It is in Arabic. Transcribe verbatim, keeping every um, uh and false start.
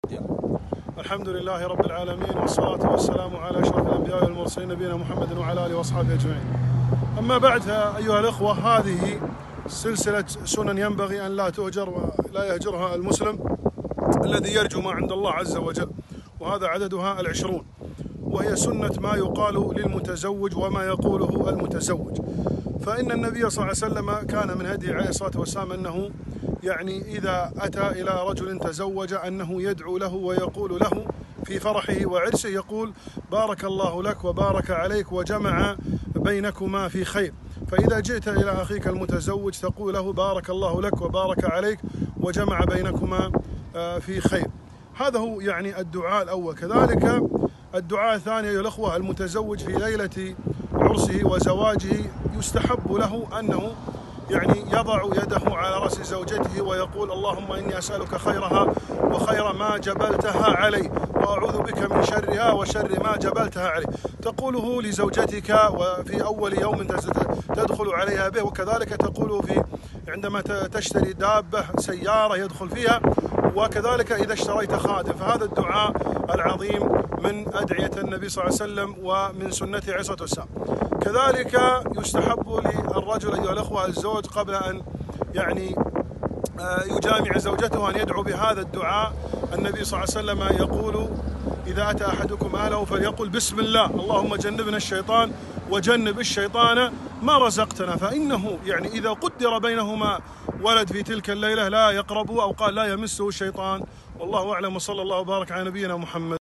الحمد لله رب العالمين، والصلاة والسلام على أشرف الأنبياء والمرسلين نبينا محمد وعلى آله وأصحابه أجمعين. أما بعد، أيها الأخوة، هذه سلسلة سنن ينبغي أن لا تهجر ولا يهجرها المسلم الذي يرجو ما عند الله عز وجل، وهذا عددها العشرون، وهي سنة ما يقال للمتزوج وما يقوله المتزوج. فإن النبي صلى الله عليه وسلم كان من هديه عليه الصلاة والسلام أنه يعني إذا أتى إلى رجل تزوج أنه يدعو له ويقول له في فرحه وعرسه، يقول: بارك الله لك وبارك عليك وجمع بينكما في خير. فإذا جئت إلى أخيك المتزوج تقول له: بارك الله لك وبارك عليك وجمع بينكما في خير. هذا هو يعني الدعاء الأول. كذلك الدعاء الثاني أيها الأخوة، المتزوج في ليلة عرسه وزواجه يستحب له أنه يعني يضع يده على رأس زوجته ويقول: اللهم إني أسألك خيرها وخير ما جبلتها علي، وأعوذ بك من شرها وشر ما جبلتها علي. تقوله لزوجتك وفي أول يوم تدخل عليها به، وكذلك تقوله في عندما تشتري دابة سيارة يدخل فيها، وكذلك إذا اشتريت خادم. فهذا الدعاء العظيم من أدعية النبي صلى الله عليه وسلم ومن سنته عليه الصلاة والسلام. كذلك يستحب للرجل أيها الأخوة الزوج قبل أن يعني يجامع زوجته أن يدعو بهذا الدعاء. النبي صلى الله عليه وسلم يقول: إذا أتى أحدكم أهله فليقل بسم الله، اللهم جنبنا الشيطان وجنب الشيطان ما رزقتنا. فإنه يعني إذا قدر بينهما ولد في تلك الليلة لا يقربه، أو قال لا يمسه الشيطان. والله أعلم، وصلى الله وبارك على نبينا محمد.